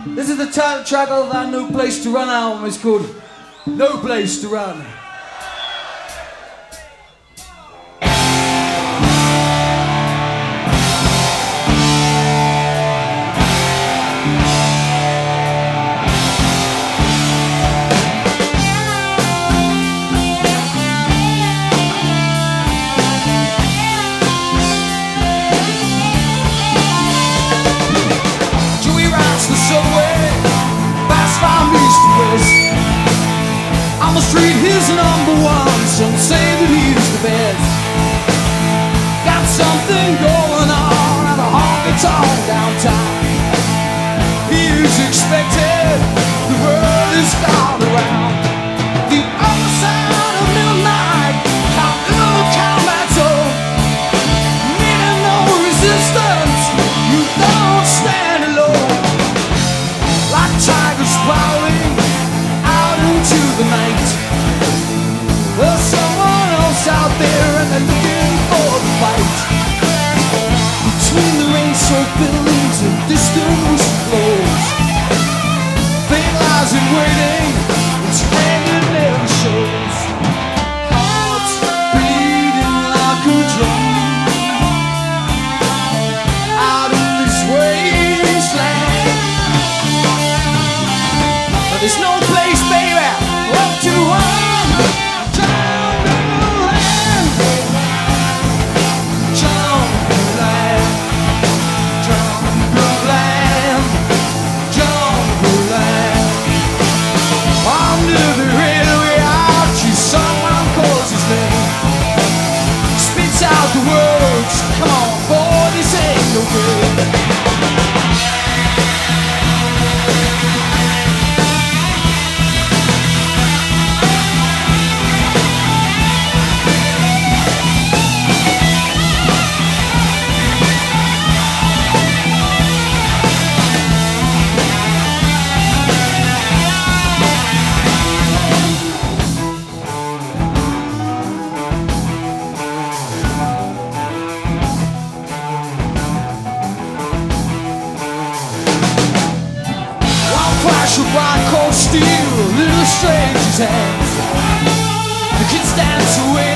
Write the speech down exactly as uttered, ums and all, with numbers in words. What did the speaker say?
This is the title track of our No Place to Run album. It's called No Place to Run. On the street, he's number one. Some say that he's the best. Got something going on at a honky tonk downtown. He is expected. The world is gone around. The other side of midnight, count in the combat zone. Needing no resistance, you don't stand alone. Like tigers prowling out into the night. There's someone else out there and they're looking for the fight. Between the rain-soaked buildings and distant whistle blows, fate lies in waiting, its hand it never shows. Hearts beating like a drum out in this wasteland. But there's no place, baby, left to run. The words, come on, boy, this ain't no good. Flash of bright cold steel in a stranger's hands. The kids dance away